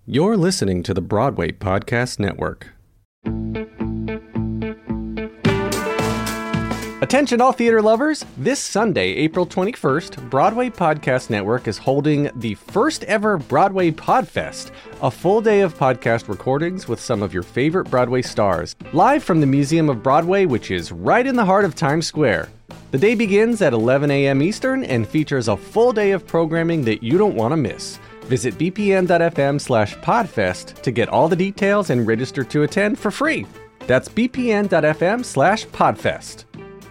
You're listening to the Broadway Podcast Network. Attention all theater lovers! This Sunday, April 21st, Broadway Podcast Network is holding the first ever Broadway Podfest, a full day of podcast recordings with some of your favorite Broadway stars, live from the Museum of Broadway, which is right in the heart of Times Square. The day begins at 11 a.m. Eastern and features a full day of programming that you don't want to miss. Visit bpn.fm/podfest to get all the details and register to attend for free. That's bpn.fm/podfest.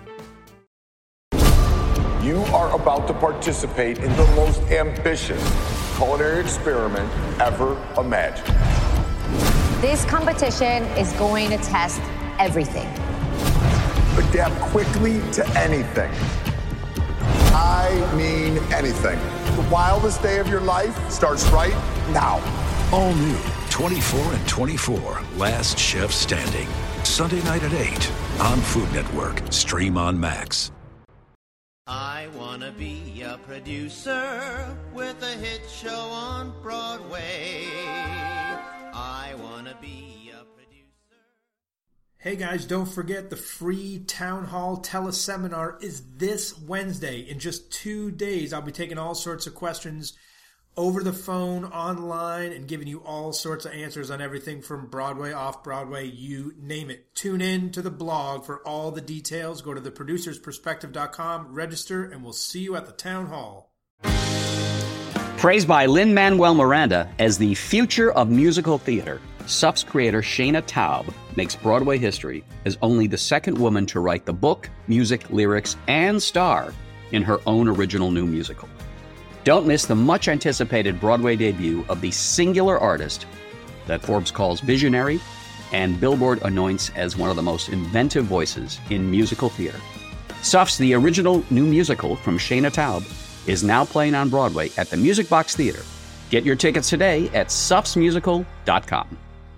You are about to participate in the most ambitious culinary experiment ever imagined. This competition is going to test everything. Adapt quickly to anything. I mean anything. The wildest day of your life starts right now. All new 24 and 24, Last Chef Standing. Sunday night at 8 on Food Network. Stream on Max. I wanna be a producer with a hit show on Broadway. I wanna be a producer. Hey guys, don't forget the free Town Hall teleseminar is this Wednesday. In just 2 days, I'll be taking all sorts of questions over the phone, online, and giving you all sorts of answers on everything from Broadway, off-Broadway, you name it. Tune in to the blog for all the details. Go to theproducersperspective.com, register, and we'll see you at the Town Hall. Praised by Lin-Manuel Miranda as the future of musical theater, SUP's creator Shana Taub makes Broadway history as only the second woman to write the book, music, lyrics, and star in her own original new musical. Don't miss the much-anticipated Broadway debut of the singular artist that Forbes calls visionary and Billboard anoints as one of the most inventive voices in musical theater. SUP's The original new musical from Shana Taub is now playing on Broadway at the Music Box Theater. Get your tickets today at supsmusical.com.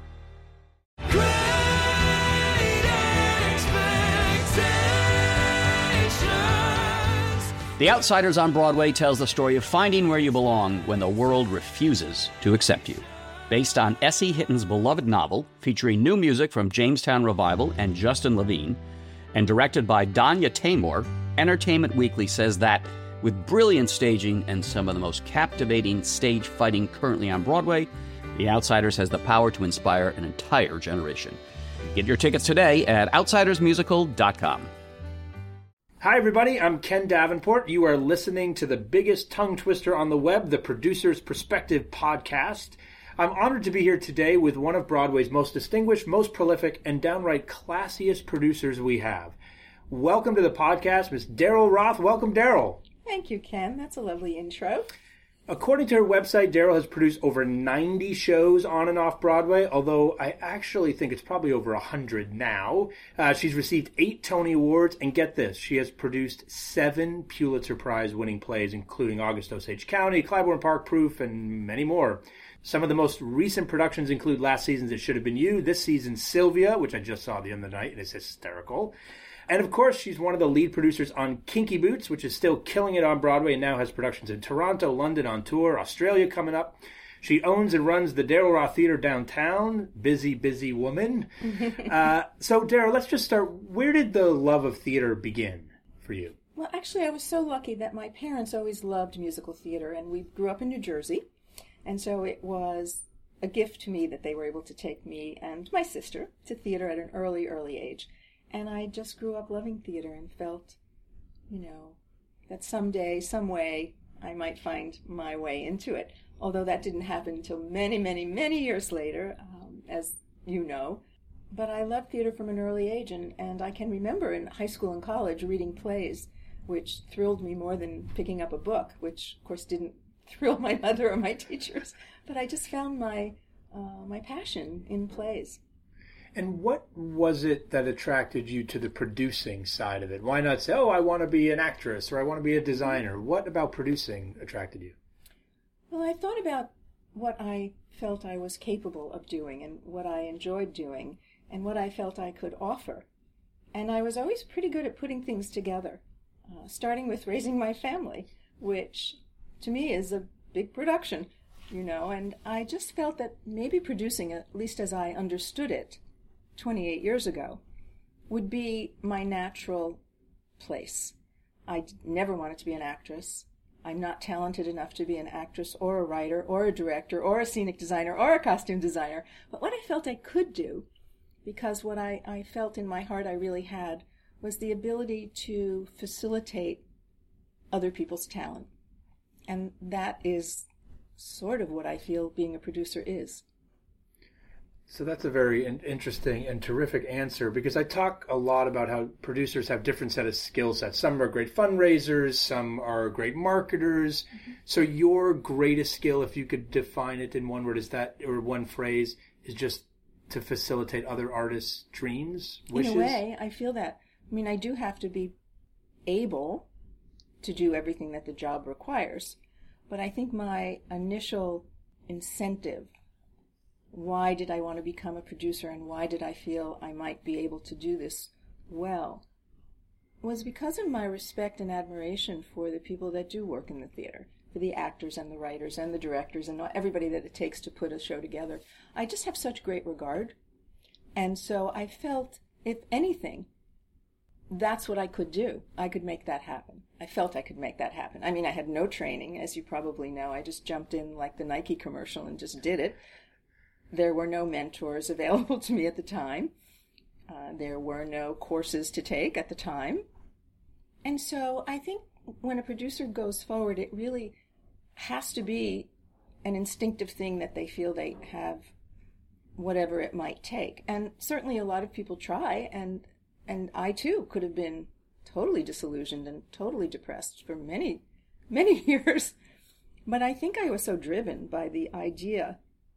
The Outsiders on Broadway tells the story of finding where you belong when the world refuses to accept you. Based on S.E. Hitton's beloved novel, featuring new music from Jamestown Revival and Justin Levine, and directed by Danya Taymor, Entertainment Weekly says that, with brilliant staging and some of the most captivating stage fighting currently on Broadway, The Outsiders has the power to inspire an entire generation. Get your tickets today at outsidersmusical.com. Hi, everybody. I'm Ken Davenport. You are listening to the biggest tongue twister on the web, the Producer's Perspective podcast. I'm honored to be here today with one of Broadway's most distinguished, most prolific, and downright classiest producers we have. Welcome to the podcast, Ms. Daryl Roth. Welcome, Daryl. Thank you, Ken. That's a lovely intro. According to her website, Daryl has produced over 90 shows on and off Broadway, although I actually think it's probably over 100 now. She's received 8 Tony Awards, and get this, she has produced 7 Pulitzer Prize-winning plays, including August Osage County, Clybourne Park Proof, and many more. Some of the most recent productions include last season's It Should Have Been You, this season's Sylvia, which I just saw the other night, and it's hysterical. And of course, she's one of the lead producers on Kinky Boots, which is still killing it on Broadway and now has productions in Toronto, London on tour, Australia coming up. She owns and runs the Daryl Roth Theater downtown. Busy, busy woman. So, Daryl, let's just start. Where did the love of theater begin for you? Well, actually, I was so lucky that my parents always loved musical theater, and we grew up in New Jersey. And so it was a gift to me that they were able to take me and my sister to theater at an early, early age. And I just grew up loving theater and felt, that someday, some way, I might find my way into it. Although that didn't happen until many, many, many years later, as you know. But I loved theater from an early age, and I can remember in high school and college reading plays, which thrilled me more than picking up a book, which, of course, didn't thrill my mother or my teachers. But I just found my passion in plays. And what was it that attracted you to the producing side of it? Why not say, I want to be an actress or I want to be a designer? What about producing attracted you? Well, I thought about what I felt I was capable of doing and what I enjoyed doing and what I felt I could offer. And I was always pretty good at putting things together, starting with raising my family, which to me is a big production. and I just felt that maybe producing, at least as I understood it 28 years ago, would be my natural place. I never wanted to be an actress. I'm not talented enough to be an actress or a writer or a director or a scenic designer or a costume designer. But what I felt I could do, because what I felt in my heart I really had, was the ability to facilitate other people's talent. And that is sort of what I feel being a producer is. So that's a very interesting and terrific answer, because I talk a lot about how producers have different set of skill sets. Some are great fundraisers, some are great marketers. Mm-hmm. So your greatest skill, if you could define it in one word, is that, or one phrase, is just to facilitate other artists' dreams, wishes? In a way, I feel that. I mean, I do have to be able to do everything that the job requires. But I think my initial incentive, why did I want to become a producer and why did I feel I might be able to do this well, was because of my respect and admiration for the people that do work in the theater, for the actors and the writers and the directors and everybody that it takes to put a show together. I just have such great regard. And so I felt, if anything, that's what I could do. I could make that happen. I felt I could make that happen. I mean, I had no training, as you probably know. I just jumped in like the Nike commercial and just did it. There were no mentors available to me at the time. There were no courses to take at the time. And so I think when a producer goes forward, it really has to be an instinctive thing that they feel they have, whatever it might take. And certainly a lot of people try, and I too could have been totally disillusioned and totally depressed for many, many years. But I think I was so driven by the idea,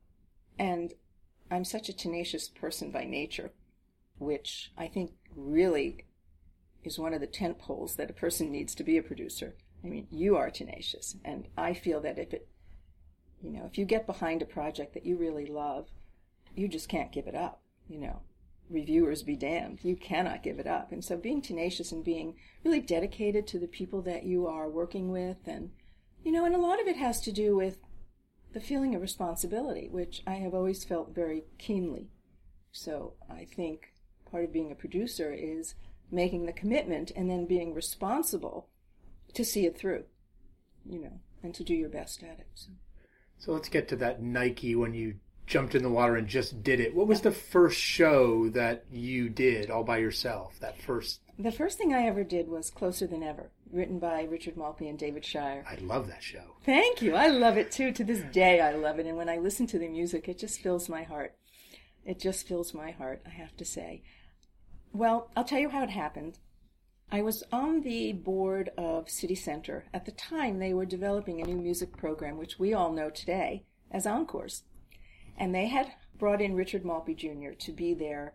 and I'm such a tenacious person by nature, which I think really is one of the tent poles that a person needs to be a producer. I mean, you are tenacious, and I feel that if you get behind a project that you really love, you just can't give it up, Reviewers be damned. You cannot give it up. And so being tenacious and being really dedicated to the people that you are working with, and a lot of it has to do with the feeling of responsibility, which I have always felt very keenly. So I think part of being a producer is making the commitment and then being responsible to see it through, and to do your best at it. So let's get to that Nike when you jumped in the water and just did it. What was the first show that you did all by yourself, that first? The first thing I ever did was Closer Than Ever, written by Richard Maltby and David Shire. I love that show. Thank you. I love it too. To this day, I love it. And when I listen to the music, it just fills my heart. It just fills my heart, I have to say. Well, I'll tell you how it happened. I was on the board of City Center. At the time, they were developing a new music program, which we all know today as Encores. And they had brought in Richard Maltby Jr. to be their,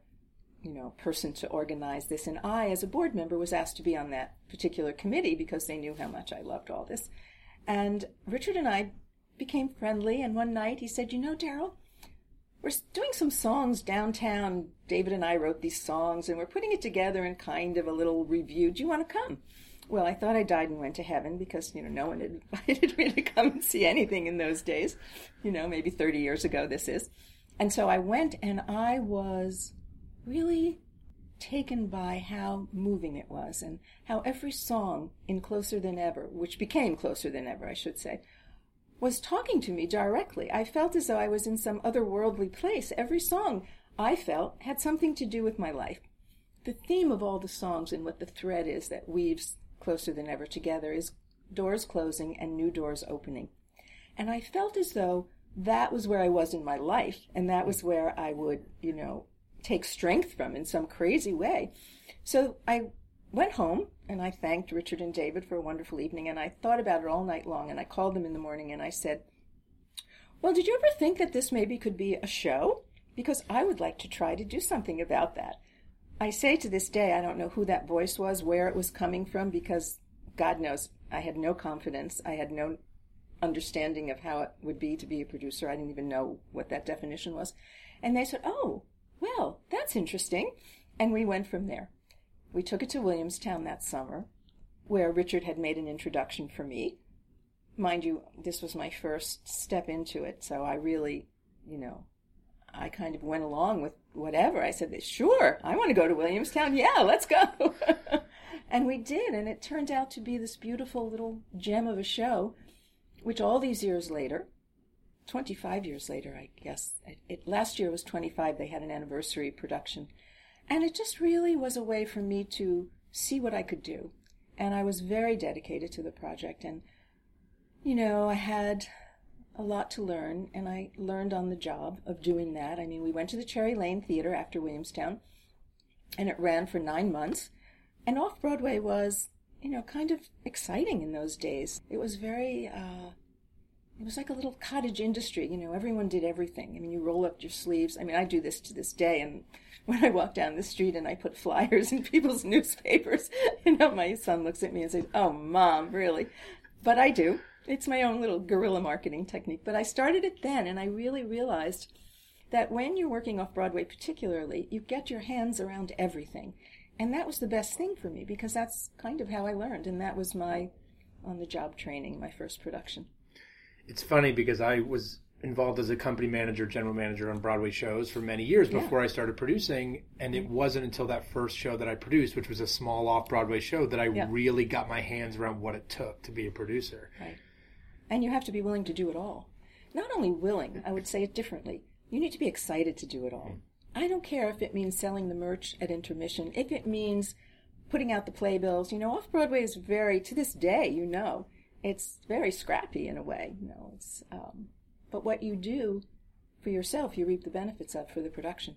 person to organize this. And I, as a board member, was asked to be on that particular committee because they knew how much I loved all this. And Richard and I became friendly. And one night he said, Daryl, we're doing some songs downtown. David and I wrote these songs, and we're putting it together in kind of a little review. Do you want to come? Well, I thought I died and went to heaven because, no one had invited me to come and see anything in those days. Maybe 30 years ago this is. And so I went, and I was really taken by how moving it was and how every song in Closer Than Ever, which became Closer Than Ever, I should say, was talking to me directly. I felt as though I was in some otherworldly place. Every song, I felt, had something to do with my life. The theme of all the songs and what the thread is that weaves Closer Than Ever together is doors closing and new doors opening. And I felt as though that was where I was in my life, and that was where I would, take strength from in some crazy way. So I went home, and I thanked Richard and David for a wonderful evening, and I thought about it all night long, and I called them in the morning, and I said, well, did you ever think that this maybe could be a show? Because I would like to try to do something about that. I say to this day, I don't know who that voice was, where it was coming from, because God knows I had no confidence. I had no understanding of how it would be to be a producer. I didn't even know what that definition was. And they said, oh, well, that's interesting. And we went from there. We took it to Williamstown that summer, where Richard had made an introduction for me. mind you, this was my first step into it, so I really, I kind of went along with whatever. I said, sure, I want to go to Williamstown. Yeah, let's go. And we did, and it turned out to be this beautiful little gem of a show, which all these years later, 25 years later, I guess, last year was 25, they had an anniversary production, and it just really was a way for me to see what I could do. And I was very dedicated to the project, and, I had a lot to learn, and I learned on the job of doing that. I mean, we went to the Cherry Lane Theater after Williamstown, and it ran for 9 months. And Off-Broadway was, kind of exciting in those days. It was very, it was like a little cottage industry. Everyone did everything. I mean, you roll up your sleeves. I mean, I do this to this day, and when I walk down the street and I put flyers in people's newspapers, my son looks at me and says, "Oh, Mom, really?" But I do. It's my own little guerrilla marketing technique. But I started it then, and I really realized that when you're working off-Broadway particularly, you get your hands around everything. And that was the best thing for me, because that's kind of how I learned, and that was my on-the-job training, my first production. It's funny because I was involved as a company manager, general manager on Broadway shows for many years before I started producing, and it wasn't until that first show that I produced, which was a small off-Broadway show, that I really got my hands around what it took to be a producer. Right. And you have to be willing to do it all. Not only willing, I would say it differently. You need to be excited to do it all. I don't care if it means selling the merch at intermission, if it means putting out the playbills. Off-Broadway is very, to this day, it's very scrappy in a way. But what you do for yourself, you reap the benefits of for the production.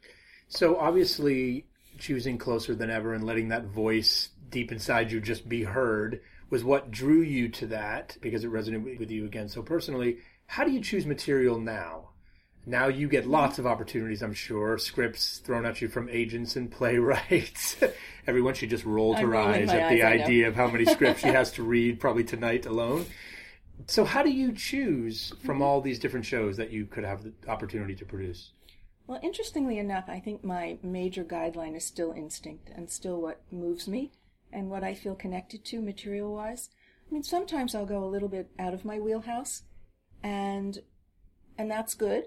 So obviously, choosing Closer Than Ever and letting that voice deep inside you just be heard was what drew you to that, because it resonated with you again so personally. How do you choose material now? Now you get lots of opportunities, I'm sure, scripts thrown at you from agents and playwrights. Everyone should just roll her eyes at the idea of how many scripts she has to read, probably tonight alone. So how do you choose from all these different shows that you could have the opportunity to produce? Well, interestingly enough, I think my major guideline is still instinct and still what moves me and what I feel connected to material-wise. I mean, sometimes I'll go a little bit out of my wheelhouse, and that's good.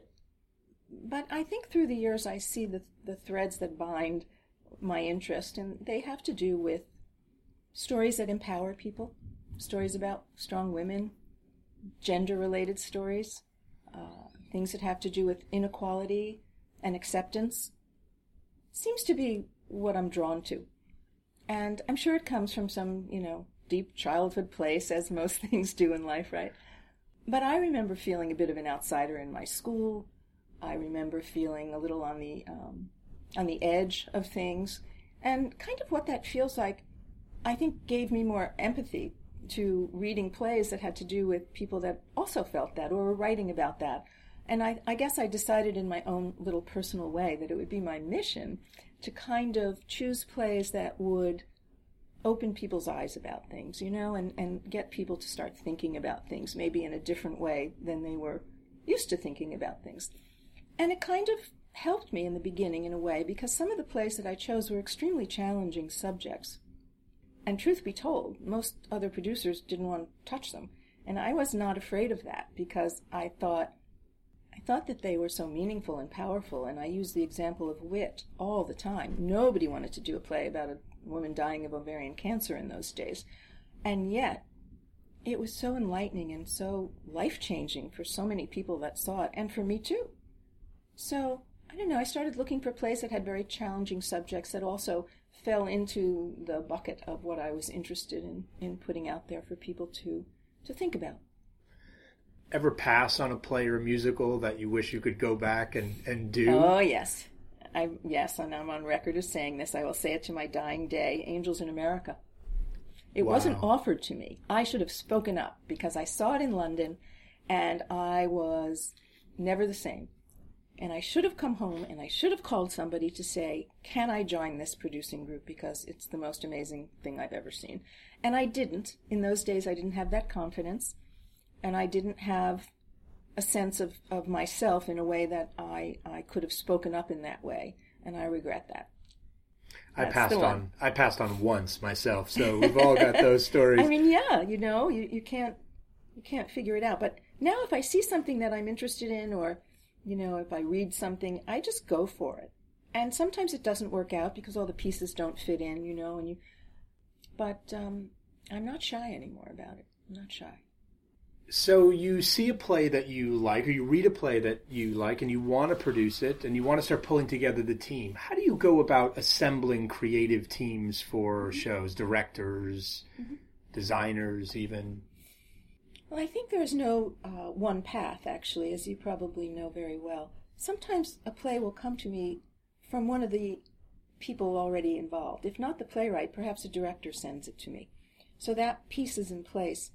But I think through the years I see the threads that bind my interest, and they have to do with stories that empower people, stories about strong women, gender-related stories, things that have to do with inequality and acceptance. Seems to be what I'm drawn to. And I'm sure it comes from some, deep childhood place, as most things do in life, right? But I remember feeling a bit of an outsider in my school. I remember feeling a little on the edge of things, and kind of what that feels like, I think, gave me more empathy to reading plays that had to do with people that also felt that or were writing about that. And I guess I decided in my own little personal way that it would be my mission to kind of choose plays that would open people's eyes about things, and get people to start thinking about things maybe in a different way than they were used to thinking about things. And it kind of helped me in the beginning in a way, because some of the plays that I chose were extremely challenging subjects. And truth be told, most other producers didn't want to touch them. And I was not afraid of that, because I thought that they were so meaningful and powerful, and I use the example of wit all the time. Nobody wanted to do a play about a woman dying of ovarian cancer in those days. And yet, it was so enlightening and so life-changing for so many people that saw it, and for me too. So, I don't know, I started looking for plays that had very challenging subjects that also fell into the bucket of what I was interested in putting out there for people to think about. Ever pass on a play or a musical that you wish you could go back and do? Oh, yes. Yes, and I'm on record as saying this. I will say it to my dying day, Angels in America. It wasn't offered to me. I should have spoken up, because I saw it in London, and I was never the same. And I should have come home, and I should have called somebody to say, can I join this producing group, because it's the most amazing thing I've ever seen. And I didn't. In those days, I didn't have that confidence, and I didn't have a sense of myself in a way that I could have spoken up in that way, and I regret that. I passed on once myself, so we've all got those stories. I mean, yeah, you can't You can't figure it out. But now if I see something that I'm interested in, or, if I read something, I just go for it. And sometimes it doesn't work out because all the pieces don't fit in, but I'm not shy anymore about it. I'm not shy. So you see a play that you like, or you read a play that you like, and you want to produce it, and you want to start pulling together the team. How do you go about assembling creative teams for shows, directors, designers even? Well, I think there's no one path, actually, as you probably know very well. Sometimes a play will come to me from one of the people already involved. If not the playwright, perhaps a director sends it to me. So that piece is in place.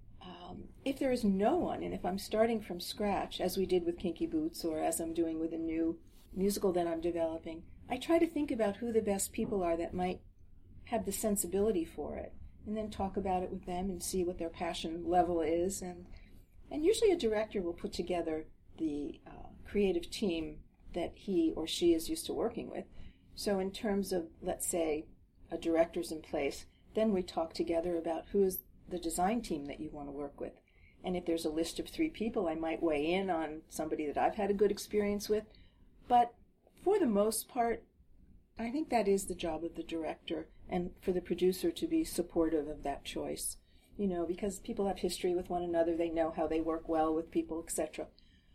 If there is no one, and if I'm starting from scratch, as we did with Kinky Boots, or as I'm doing with a new musical that I'm developing, I try to think about who the best people are that might have the sensibility for it, and then talk about it with them and see what their passion level is. And usually a director will put together the creative team that he or she is used to working with. So in terms of, let's say, a director's in place, then we talk together about who is the design team that you want to work with. And if there's a list of 3 people, I might weigh in on somebody that I've had a good experience with. But for the most part, I think that is the job of the director, and for the producer to be supportive of that choice. Because people have history with one another, they know how they work well with people, etc.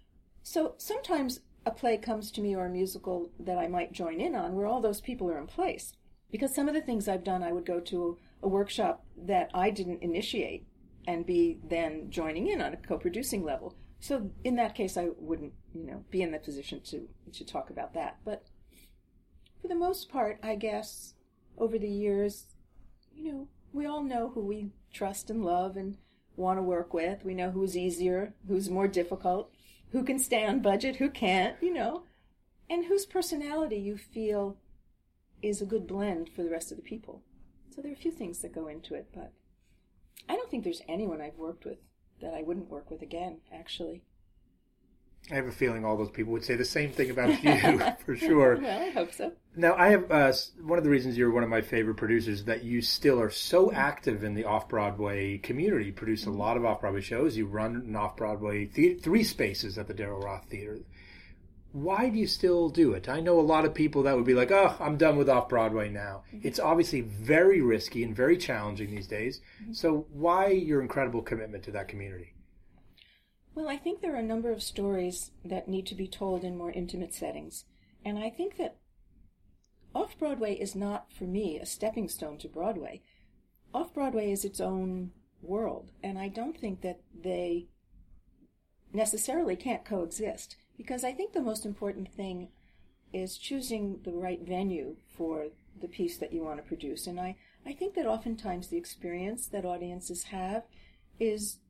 So sometimes a play comes to me, or a musical that I might join in on, where all those people are in place. Because some of the things I've done, I would go to a workshop that I didn't initiate and be then joining in on a co-producing level. So in that case, I wouldn't, be in the position to talk about that. But for the most part, I guess, over the years, we all know who we trust and love and want to work with. We know who's easier, who's more difficult, who can stay on budget, who can't, and whose personality you feel is a good blend for the rest of the people. So there are a few things that go into it, but I don't think there's anyone I've worked with that I wouldn't work with again, actually. I have a feeling all those people would say the same thing about you, for sure. Well, I hope so. Now, I have one of the reasons you're one of my favorite producers is that you still are so active in the off-Broadway community. You produce a lot of off-Broadway shows. You run an off-Broadway 3 spaces at the Daryl Roth Theater. Why do you still do it? I know a lot of people that would be like, oh, I'm done with off-Broadway now. It's obviously very risky and very challenging these days. So why your incredible commitment to that community? Well, I think there are a number of stories that need to be told in more intimate settings. And I think that off-Broadway is not, for me, a stepping stone to Broadway. Off-Broadway is its own world. And I don't think that they necessarily can't coexist. Because I think the most important thing is choosing the right venue for the piece that you want to produce. And I think that oftentimes the experience that audiences have is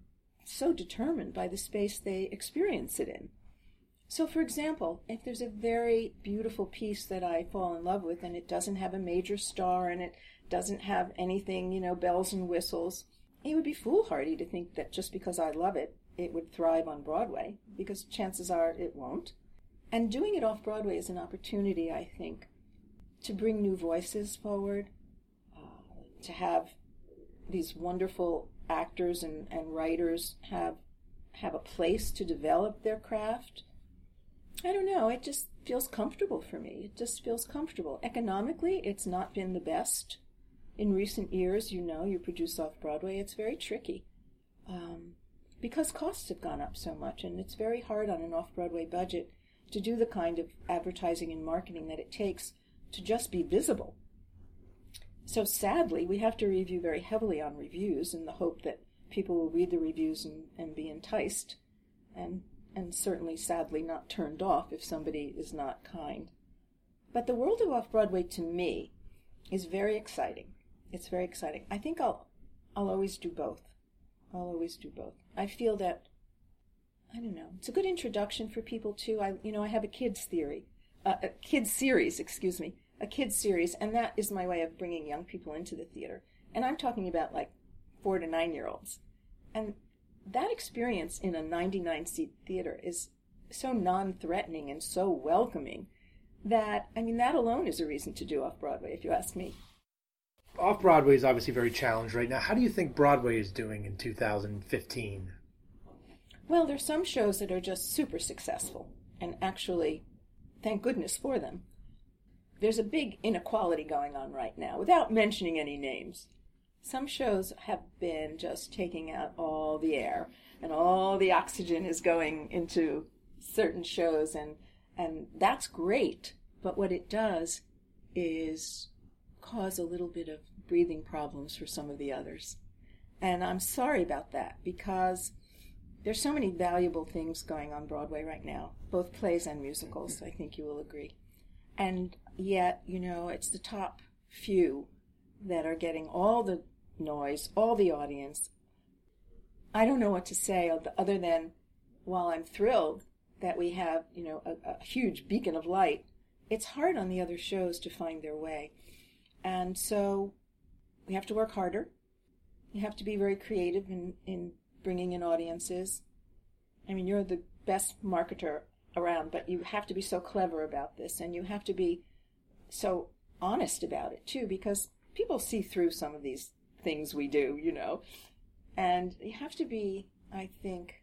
so determined by the space they experience it in. So, for example, if there's a very beautiful piece that I fall in love with and it doesn't have a major star and it doesn't have anything, bells and whistles, it would be foolhardy to think that just because I love it, it would thrive on Broadway, because chances are it won't. And doing it off-Broadway is an opportunity, I think, to bring new voices forward, to have these wonderful actors and writers have a place to develop their craft. I don't know, it just feels comfortable for me. It just feels comfortable. Economically, it's not been the best. In recent years, you produce off-Broadway, it's very tricky. Because costs have gone up so much, and it's very hard on an off-Broadway budget to do the kind of advertising and marketing that it takes to just be visible. So sadly, we have to review very heavily on reviews in the hope that people will read the reviews and be enticed, and certainly, sadly, not turned off if somebody is not kind. But the world of off-Broadway, to me, is very exciting. It's very exciting. I think I'll always do both. I'll always do both. I feel that, I don't know, it's a good introduction for people too. I have a kids series, and that is my way of bringing young people into the theater. And I'm talking about like 4 to 9-year-olds. And that experience in a 99-seat theater is so non-threatening and so welcoming that, that alone is a reason to do off-Broadway, if you ask me. Off-Broadway is obviously very challenged right now. How do you think Broadway is doing in 2015? Well, there's some shows that are just super successful, and actually, thank goodness for them. There's a big inequality going on right now, without mentioning any names. Some shows have been just taking out all the air, and all the oxygen is going into certain shows, and that's great. But what it does is cause a little bit of breathing problems for some of the others. And I'm sorry about that, because there's so many valuable things going on Broadway right now, both plays and musicals, I think you will agree. And yet, it's the top few that are getting all the noise, all the audience. I don't know what to say other than, while I'm thrilled that we have, a huge beacon of light, it's hard on the other shows to find their way. And so we have to work harder. You have to be very creative in bringing in audiences. I mean, you're the best marketer around, but you have to be so clever about this, and you have to be so honest about it, too, because people see through some of these things we do, And you have to be, I think,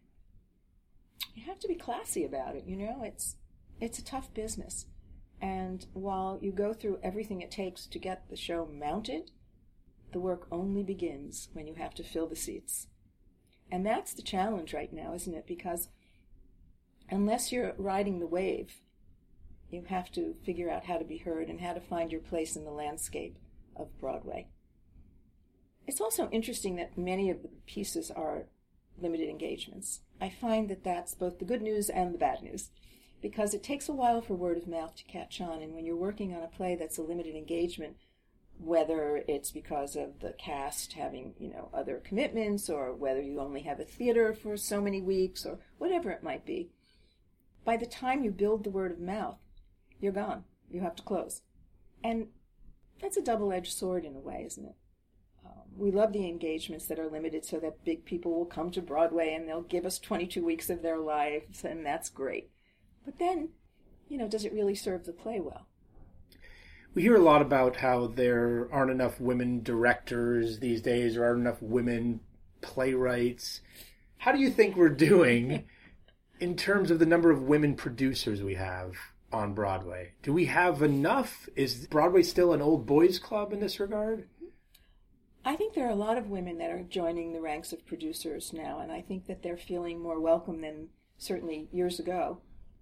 classy about it, It's a tough business. And while you go through everything it takes to get the show mounted, the work only begins when you have to fill the seats. And that's the challenge right now, isn't it? Because unless you're riding the wave, you have to figure out how to be heard and how to find your place in the landscape of Broadway. It's also interesting that many of the pieces are limited engagements. I find that that's both the good news and the bad news, because it takes a while for word of mouth to catch on, and when you're working on a play that's a limited engagement, whether it's because of the cast having, other commitments, or whether you only have a theater for so many weeks, or whatever it might be, by the time you build the word of mouth, you're gone. You have to close. And that's a double-edged sword in a way, isn't it? We love the engagements that are limited so that big people will come to Broadway and they'll give us 22 weeks of their lives, and that's great. But then, does it really serve the play well? We hear a lot about how there aren't enough women directors these days, or aren't enough women playwrights. How do you think we're doing in terms of the number of women producers we have on Broadway? Do we have enough? Is Broadway still an old boys club in this regard? I think there are a lot of women that are joining the ranks of producers now, and I think that they're feeling more welcome than certainly years ago.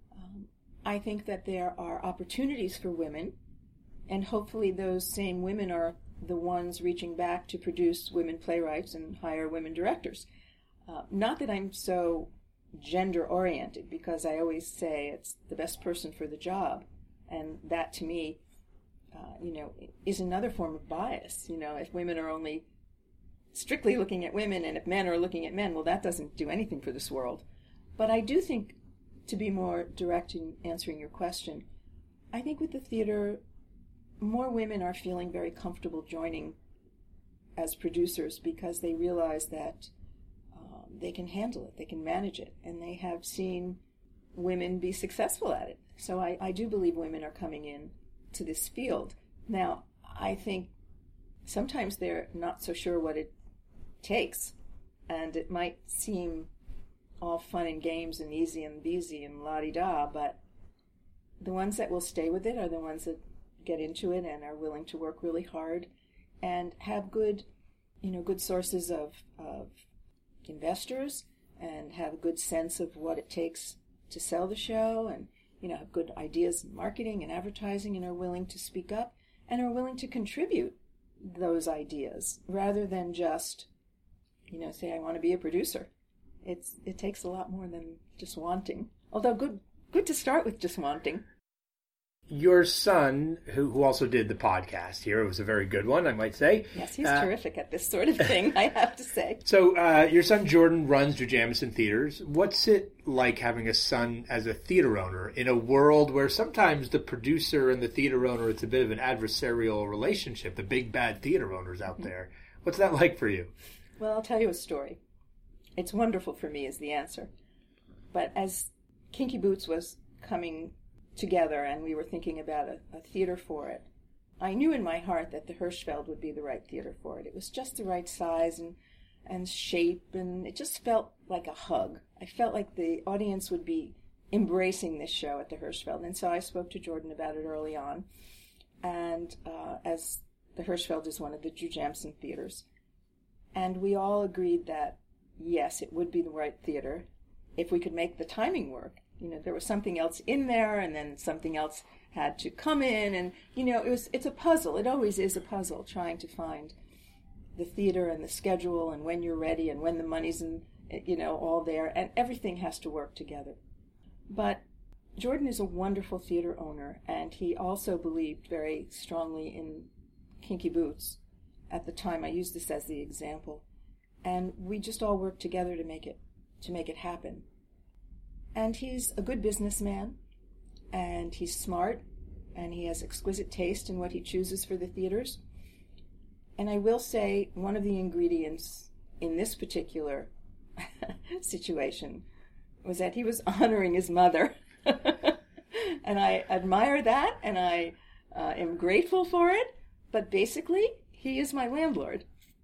I think that there are opportunities for women, and hopefully those same women are the ones reaching back to produce women playwrights and hire women directors. Not that I'm so gender-oriented, because I always say it's the best person for the job, and that to me, is another form of bias. If women are only strictly looking at women, and if men are looking at men, well, that doesn't do anything for this world. But I do think, to be more direct in answering your question, I think with the theater, more women are feeling very comfortable joining as producers because they realize that they can handle it, they can manage it, and they have seen women be successful at it. So I do believe women are coming in to this field. Now, I think sometimes they're not so sure what it takes, and it might seem all fun and games and easy and beasy and la-di-da, but the ones that will stay with it are the ones that get into it and are willing to work really hard and have good sources of investors, and have a good sense of what it takes to sell the show, and have good ideas in marketing and advertising, and are willing to speak up and are willing to contribute those ideas rather than just say, I want to be a producer. It takes a lot more than just wanting, although good to start with just wanting. Your son, who also did the podcast here, it was a very good one, I might say. Yes, he's terrific at this sort of thing, I have to say. So your son Jordan runs Drew Jamison Theaters. What's it like having a son as a theater owner in a world where sometimes the producer and the theater owner, it's a bit of an adversarial relationship, the big bad theater owners out there? What's that like for you? Well, I'll tell you a story. It's wonderful for me is the answer. But as Kinky Boots was coming together and we were thinking about a theater for it, I knew in my heart that the Hirschfeld would be the right theater for it. It was just the right size and shape, and it just felt like a hug. I felt like the audience would be embracing this show at the Hirschfeld. And so I spoke to Jordan about it early on. And as the Hirschfeld is one of the Jujamcyn theaters. And we all agreed that, yes, it would be the right theater if we could make the timing work. You know, there was something else in there, and then something else had to come in. And, you know, it's a puzzle. It always is a puzzle, trying to find the theater and the schedule and when you're ready and when the money's in, you know, all there. And everything has to work together. But Jordan is a wonderful theater owner, and he also believed very strongly in Kinky Boots. At the time, I used this as the example, and we just all worked together to make it happen. And he's a good businessman, and he's smart, and he has exquisite taste in what he chooses for the theaters. And I will say, one of the ingredients in this particular situation was that he was honoring his mother. And I admire that, and I am grateful for it, but basically, he is my landlord.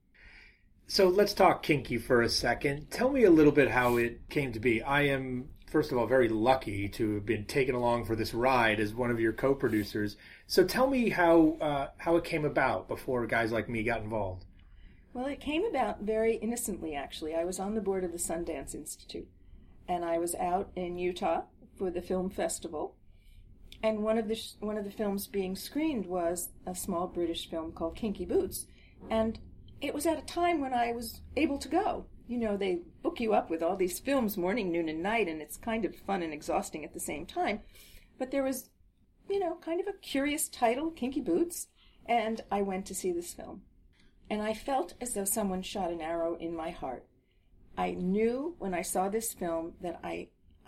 So let's talk Kinky for a second. Tell me a little bit how it came to be. I am, first of all, very lucky to have been taken along for this ride as one of your co-producers. So tell me how it came about before guys like me got involved. Well, it came about very innocently, actually. I was on the board of the Sundance Institute, and I was out in Utah for the film festival. And one of the films being screened was a small British film called Kinky Boots. And it was at a time when I was able to go. You know, they book you up with all these films morning, noon, and night, and it's kind of fun and exhausting at the same time. But there was, you know, kind of a curious title, Kinky Boots, and I went to see this film. And I felt as though someone shot an arrow in my heart. I knew when I saw this film that I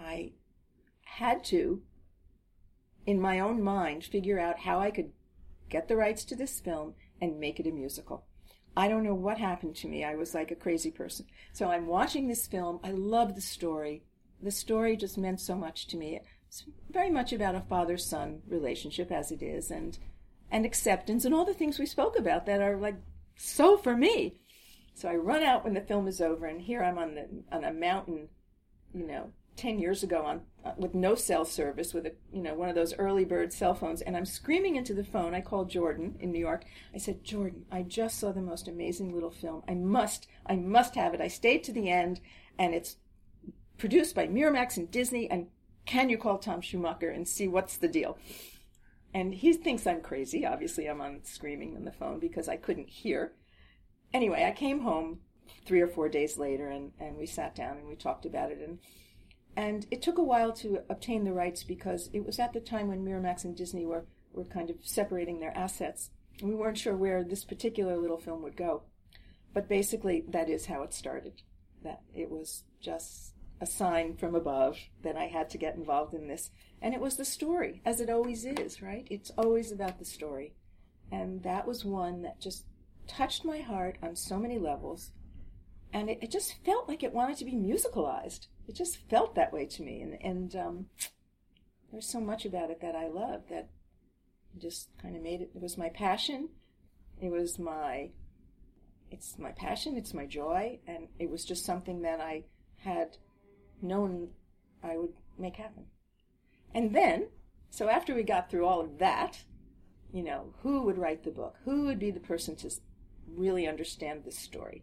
had to, in my own mind, figure out how I could get the rights to this film and make it a musical. I don't know what happened to me. I was like a crazy person. So I'm watching this film. I love the story. The story just meant so much to me. It's very much about a father-son relationship, as it is, and acceptance and all the things we spoke about that are like so for me. So I run out when the film is over, and here I'm on a mountain, you know, 10 years ago with no cell service, with one of those early bird cell phones, and I'm screaming into the phone. I called Jordan in New York. I said, Jordan, I just saw the most amazing little film. I must have it. I stayed to the end, and it's produced by Miramax and Disney, and can you call Tom Schumacher and see what's the deal? And he thinks I'm crazy. Obviously, I'm screaming on the phone because I couldn't hear. Anyway, I came home 3 or 4 days later, and we sat down and we talked about it, and it took a while to obtain the rights because it was at the time when Miramax and Disney were kind of separating their assets. And we weren't sure where this particular little film would go. But basically, that is how it started. That it was just a sign from above that I had to get involved in this. And it was the story, as it always is, right? It's always about the story. And that was one that just touched my heart on so many levels. And it just felt like it wanted to be musicalized. It just felt that way to me. And there's so much about it that I love that just kind of made it. It was my passion. It's my passion. It's my joy. And it was just something that I had known I would make happen. And then, so after we got through all of that, you know, who would write the book? Who would be the person to really understand this story?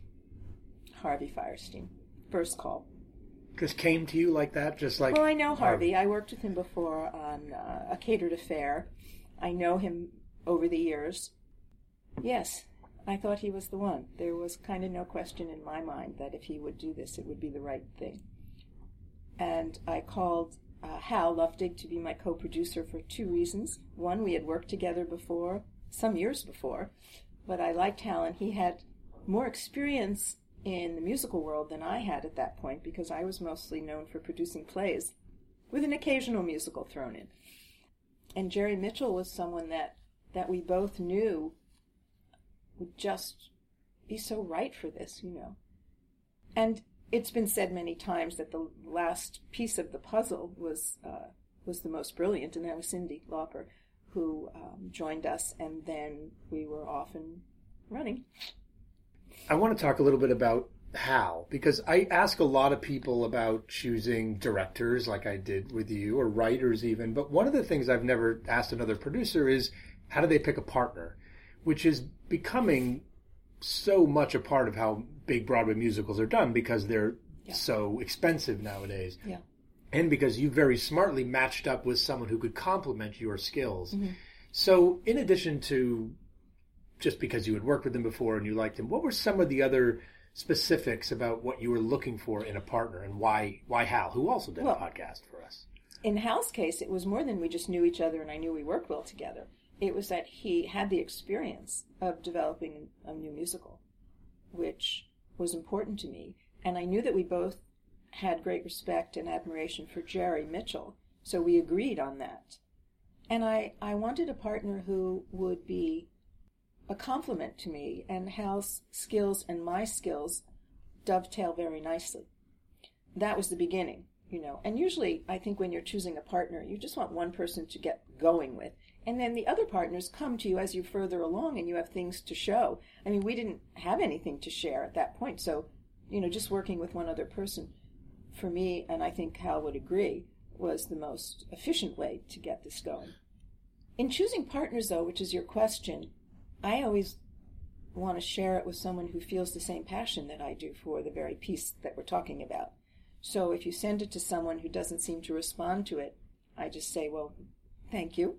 Harvey Fierstein. First call. Just came to you like that? Just like... Well, I know Harvey. I worked with him before on A Catered Affair. I know him over the years. Yes, I thought he was the one. There was kind of no question in my mind that if he would do this, it would be the right thing. And I called Hal Luftig to be my co-producer for 2 reasons. One, we had worked together before, some years before, but I liked Hal, and he had more experience in the musical world than I had at that point, because I was mostly known for producing plays with an occasional musical thrown in. And Jerry Mitchell was someone that we both knew would just be so right for this, you know. And it's been said many times that the last piece of the puzzle was the most brilliant, and that was Cyndi Lauper, who joined us, and then we were off and running. I want to talk a little bit about how, because I ask a lot of people about choosing directors like I did with you, or writers even, but one of the things I've never asked another producer is how do they pick a partner, which is becoming so much a part of how big Broadway musicals are done because they're so expensive nowadays. Yeah. And because you very smartly matched up with someone who could complement your skills. Mm-hmm. So in addition to just because you had worked with them before and you liked them, what were some of the other specifics about what you were looking for in a partner, and why Hal, who also did a podcast for us? In Hal's case, it was more than we just knew each other and I knew we worked well together. It was that he had the experience of developing a new musical, which was important to me. And I knew that we both had great respect and admiration for Jerry Mitchell, so we agreed on that. And I wanted a partner who would be a compliment to me, and Hal's skills and my skills dovetail very nicely. That was the beginning, you know. And usually, I think when you're choosing a partner, you just want one person to get going with. And then the other partners come to you as you're further along and you have things to show. I mean, we didn't have anything to share at that point, so, you know, just working with one other person, for me, and I think Hal would agree, was the most efficient way to get this going. In choosing partners, though, which is your question, I always want to share it with someone who feels the same passion that I do for the very piece that we're talking about. So if you send it to someone who doesn't seem to respond to it, I just say, well, thank you,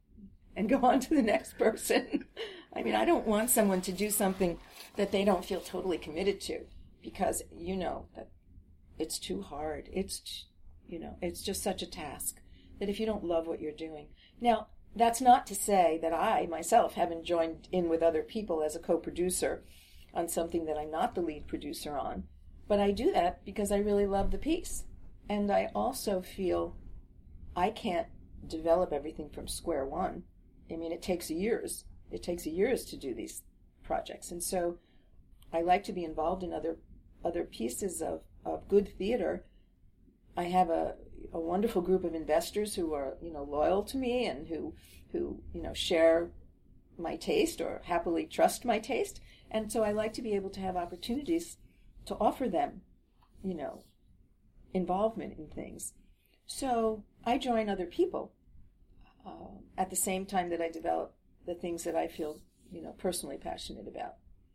and go on to the next person. I mean, I don't want someone to do something that they don't feel totally committed to, because you know that it's too hard. It's, you know, it's just such a task that if you don't love what you're doing. Now, that's not to say that I, myself, haven't joined in with other people as a co-producer on something that I'm not the lead producer on. But I do that because I really love the piece. And I also feel I can't develop everything from square one. I mean, it takes years. It takes years to do these projects. And so I like to be involved in other pieces of good theater. I have a wonderful group of investors who are, you know, loyal to me and who, you know, share my taste or happily trust my taste. And so I like to be able to have opportunities to offer them, you know, involvement in things. So I join other people at the same time that I develop the things that I feel, you know, personally passionate about.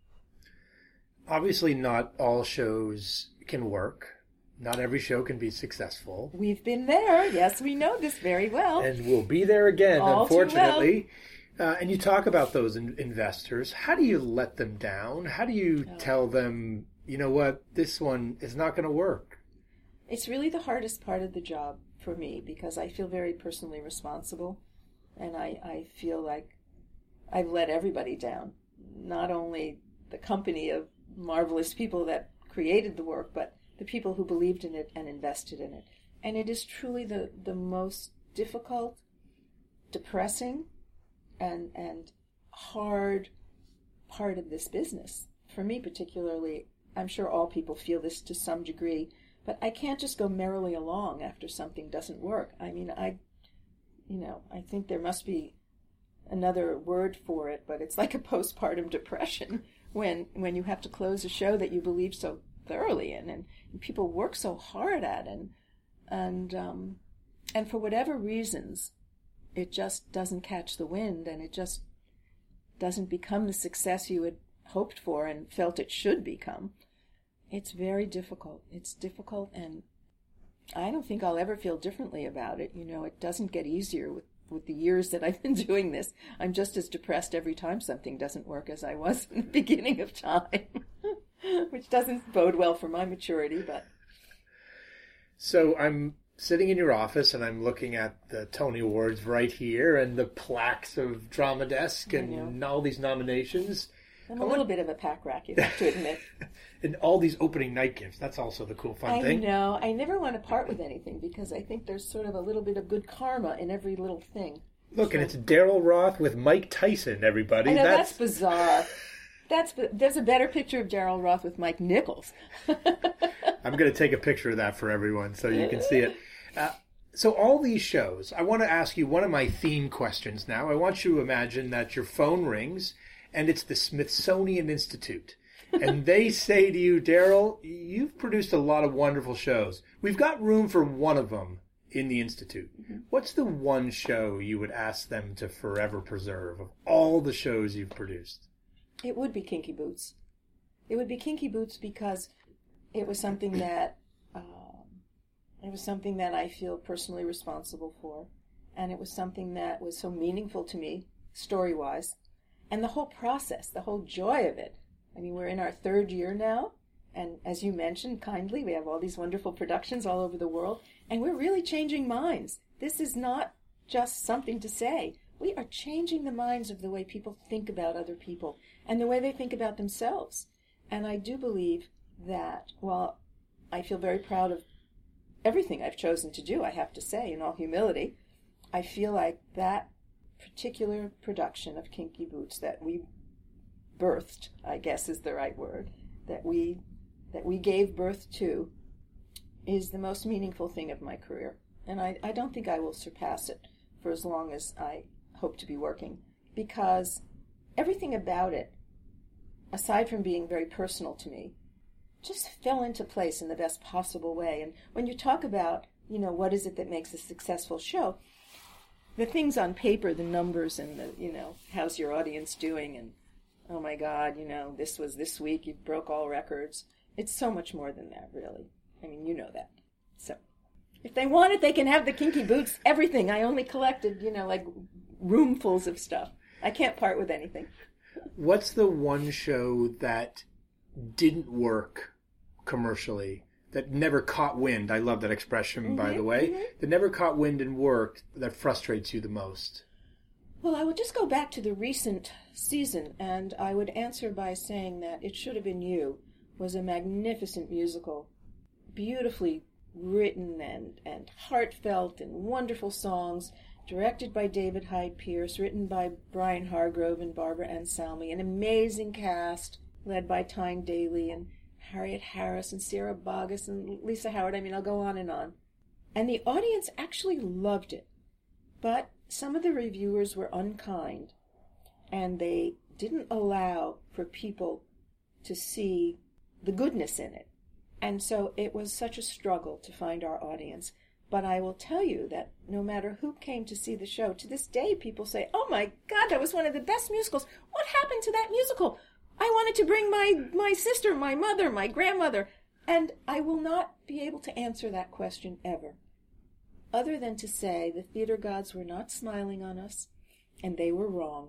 Obviously, not all shows can work. Not every show can be successful. We've been there. Yes, we know this very well. And we'll be there again, all unfortunately. And you talk about those investors. How do you let them down? How do you tell them, you know what, this one is not going to work? It's really the hardest part of the job for me because I feel very personally responsible. And I feel like I've let everybody down. Not only the company of marvelous people that created the work, but the people who believed in it and invested in it. And it is truly the most difficult, depressing, and hard part of this business. For me particularly, I'm sure all people feel this to some degree, but I can't just go merrily along after something doesn't work. I mean, I think there must be another word for it, but it's like a postpartum depression when you have to close a show that you believe so thoroughly in, and people work so hard at, and for whatever reasons, it just doesn't catch the wind, and it just doesn't become the success you had hoped for and felt it should become. It's very difficult. It's difficult, and I don't think I'll ever feel differently about it. You know, it doesn't get easier with the years that I've been doing this. I'm just as depressed every time something doesn't work as I was in the beginning of time, which doesn't bode well for my maturity, but... So I'm sitting in your office and I'm looking at the Tony Awards right here and the plaques of Drama Desk and all these nominations. I'm a little bit of a pack rat, you have to admit. And all these opening night gifts. That's also the cool, fun thing. I know. I never want to part with anything because I think there's sort of a little bit of good karma in every little thing. Look, and it's Daryl Roth with Mike Tyson, everybody. I know, that's bizarre. There's a better picture of Daryl Roth with Mike Nichols. I'm going to take a picture of that for everyone so you can see it. So all these shows, I want to ask you one of my theme questions now. I want you to imagine that your phone rings and it's the Smithsonian Institute. And they say to you, Daryl, you've produced a lot of wonderful shows. We've got room for one of them in the Institute. Mm-hmm. What's the one show you would ask them to forever preserve of all the shows you've produced? It would be Kinky Boots. It would be Kinky Boots because it was something that I feel personally responsible for, and it was something that was so meaningful to me, story-wise, and the whole process, the whole joy of it. I mean, we're in our 3rd year now, and as you mentioned kindly, we have all these wonderful productions all over the world, and we're really changing minds. This is not just something to say. We are changing the minds of the way people think about other people and the way they think about themselves. And I do believe that, while I feel very proud of everything I've chosen to do, I have to say, in all humility, I feel like that particular production of Kinky Boots that we birthed, I guess is the right word, that we gave birth to, is the most meaningful thing of my career. And I don't think I will surpass it for as long as I hope to be working, because everything about it, aside from being very personal to me, just fell into place in the best possible way. And when you talk about, what is it that makes a successful show, the things on paper, the numbers and the, how's your audience doing, and oh my God, this was this week, you broke all records. It's so much more than that, really. I mean, you know that. So if they want it, they can have the Kinky Boots, everything. I only collected, like roomfuls of stuff. I can't part with anything. What's the one show that didn't work commercially, that never caught wind? I love that expression, by the way. That never caught wind and worked, that frustrates you the most? Well, I would just go back to the recent season, and I would answer by saying that It Should Have Been You was a magnificent musical, beautifully written and heartfelt and wonderful songs, directed by David Hyde Pierce, written by Brian Hargrove and Barbara Anselmi, an amazing cast led by Tyne Daly and Harriet Harris and Sierra Boggess and Lisa Howard. I mean, I'll go on. And the audience actually loved it. But some of the reviewers were unkind, and they didn't allow for people to see the goodness in it. And so it was such a struggle to find our audience. But I will tell you that no matter who came to see the show, to this day people say, oh my God, that was one of the best musicals. What happened to that musical? I wanted to bring my sister, my mother, my grandmother. And I will not be able to answer that question ever, other than to say the theater gods were not smiling on us, and they were wrong.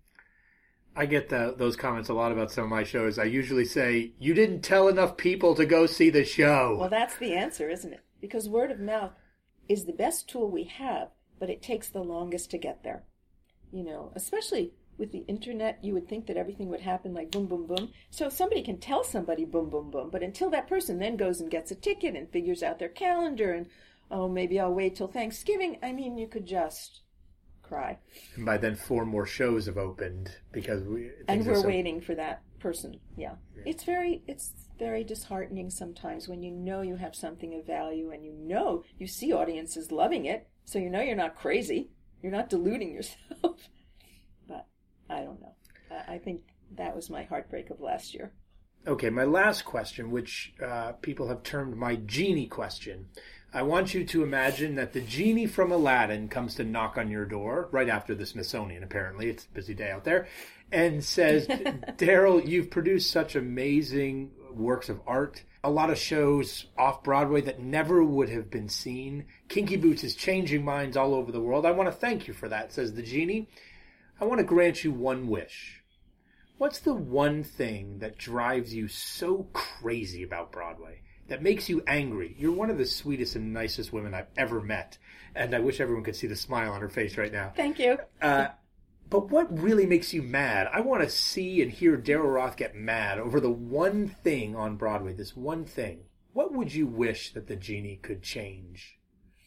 I get those comments a lot about some of my shows. I usually say, you didn't tell enough people to go see the show. Well, that's the answer, isn't it? Because word of mouth is the best tool we have, but it takes the longest to get there. Especially with the internet, you would think that everything would happen like boom, boom, boom. So somebody can tell somebody boom, boom, boom, but until that person then goes and gets a ticket and figures out their calendar and, oh, maybe I'll wait till Thanksgiving, I mean, you could just cry. And by then 4 more shows have opened because we're waiting for that person. Yeah. It's very disheartening sometimes when you have something of value and you see audiences loving it, so you're not crazy. You're not deluding yourself. But I don't know. I think that was my heartbreak of last year. Okay, my last question, which people have termed my genie question. I want you to imagine that the genie from Aladdin comes to knock on your door right after the Smithsonian, apparently. It's a busy day out there. And says, Daryl, you've produced such amazing works of art. A lot of shows off Broadway that never would have been seen. Kinky Boots is changing minds all over the world. I want to thank you for that, says the genie. I want to grant you one wish. What's the one thing that drives you so crazy about Broadway? That makes you angry? You're one of the sweetest and nicest women I've ever met. And I wish everyone could see the smile on her face right now. Thank you. But what really makes you mad? I want to see and hear Daryl Roth get mad over the one thing on Broadway, this one thing. What would you wish that the genie could change?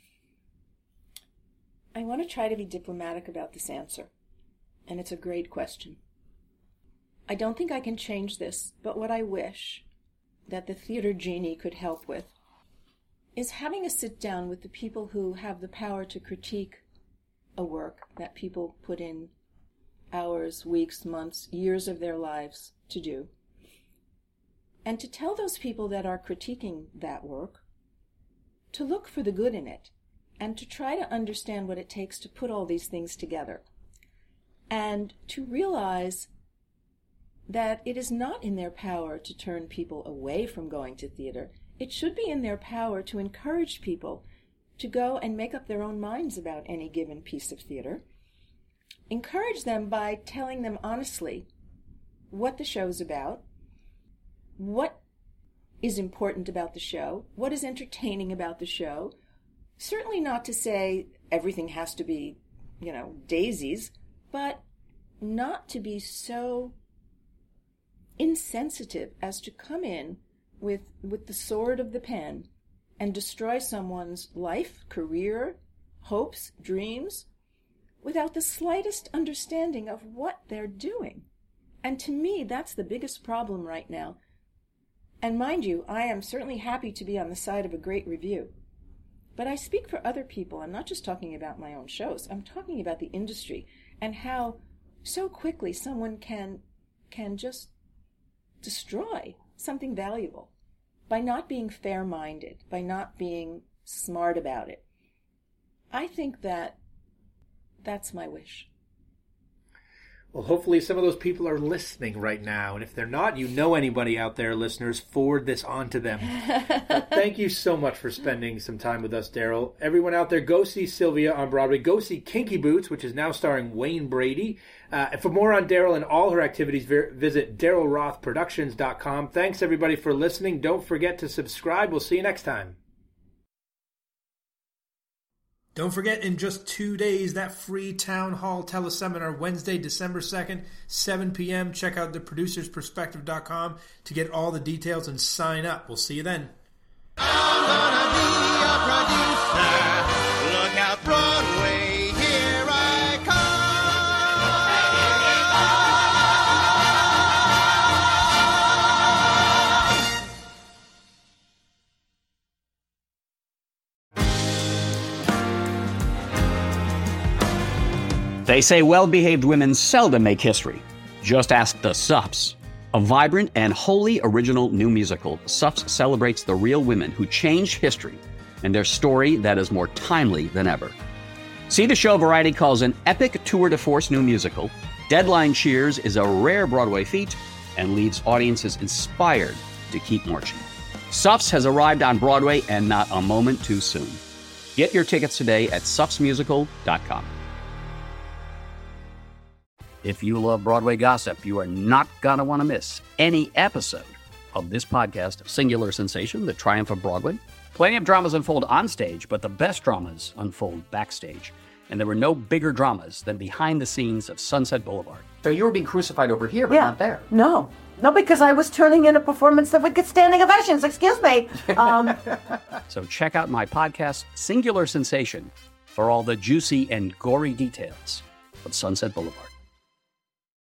I want to try to be diplomatic about this answer. And it's a great question. I don't think I can change this, but what I wish that the theater genie could help with is having a sit down with the people who have the power to critique a work that people put in hours, weeks, months, years of their lives to do. And to tell those people that are critiquing that work to look for the good in it and to try to understand what it takes to put all these things together. And to realize that it is not in their power to turn people away from going to theater. It should be in their power to encourage people to go and make up their own minds about any given piece of theater. Encourage them by telling them honestly what the show's about, what is important about the show, what is entertaining about the show. Certainly not to say everything has to be, daisies, but not to be so insensitive as to come in with the sword of the pen and destroy someone's life, career, hopes, dreams, without the slightest understanding of what they're doing. And to me, that's the biggest problem right now. And mind you, I am certainly happy to be on the side of a great review. But I speak for other people. I'm not just talking about my own shows. I'm talking about the industry and how so quickly someone can just destroy something valuable by not being fair-minded, by not being smart about it. I think that's my wish. Well, hopefully some of those people are listening right now. And if they're not, anybody out there, listeners, forward this on to them. Thank you so much for spending some time with us, Daryl. Everyone out there, go see Sylvia on Broadway. Go see Kinky Boots, which is now starring Wayne Brady. And for more on Daryl and all her activities, visit DarylRothProductions.com. Thanks, everybody, for listening. Don't forget to subscribe. We'll see you next time. Don't forget, in just 2 days, that free Town Hall teleseminar, Wednesday, December 2nd, 7 p.m. Check out theproducersperspective.com to get all the details and sign up. We'll see you then. I'm gonna be a producer. Look out, Broadway, here I They say well-behaved women seldom make history. Just ask the Sups. A vibrant and wholly original new musical, Sups celebrates the real women who changed history and their story that is more timely than ever. See the show Variety calls an epic tour de force new musical. Deadline cheers is a rare Broadway feat and leaves audiences inspired to keep marching. Sups has arrived on Broadway and not a moment too soon. Get your tickets today at supsmusical.com. If you love Broadway gossip, you are not going to want to miss any episode of this podcast, Singular Sensation, The Triumph of Broadway. Plenty of dramas unfold on stage, but the best dramas unfold backstage. And there were no bigger dramas than behind the scenes of Sunset Boulevard. So you were being crucified over here, but not there. No, because I was turning in a performance that would get standing ovations. Excuse me. So check out my podcast, Singular Sensation, for all the juicy and gory details of Sunset Boulevard.